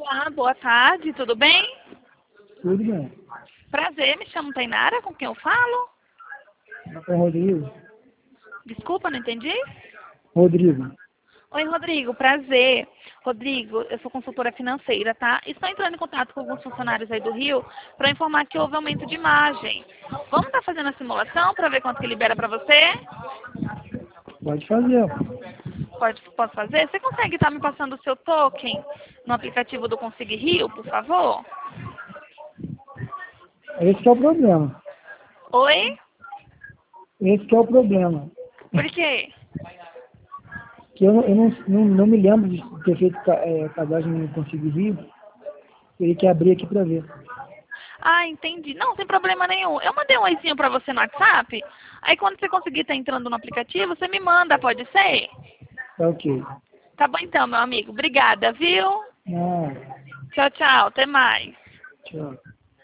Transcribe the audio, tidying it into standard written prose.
Olá, boa tarde, tudo bem? Tudo bem. Prazer, me chamo Tainara, com quem eu falo? É Rodrigo. Desculpa, não entendi? Rodrigo. Oi, Rodrigo, prazer. Rodrigo, eu sou consultora financeira, tá? Estou entrando em contato com alguns funcionários aí do Rio para informar que houve aumento de imagem. Vamos estar fazendo a simulação para ver quanto que libera para você? Pode fazer. Posso fazer? Você consegue estar me passando o seu token no aplicativo do Consig Rio, por favor? Esse que é o problema. Oi? Esse que é o problema. Por quê? Que eu não me lembro de ter feito cadastro no Consigo Rio. Ele quer abrir aqui para ver. Ah, entendi. Não, sem problema nenhum. Eu mandei um oizinho pra você no WhatsApp. Aí quando você conseguir estar entrando no aplicativo, você me manda, pode ser? Tá ok. Tá bom então, meu amigo. Obrigada, viu? Ah, Tchau, tchau. Até mais. tchau.